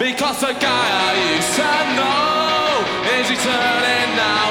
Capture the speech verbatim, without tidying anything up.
Because the guy I used to know is returning now.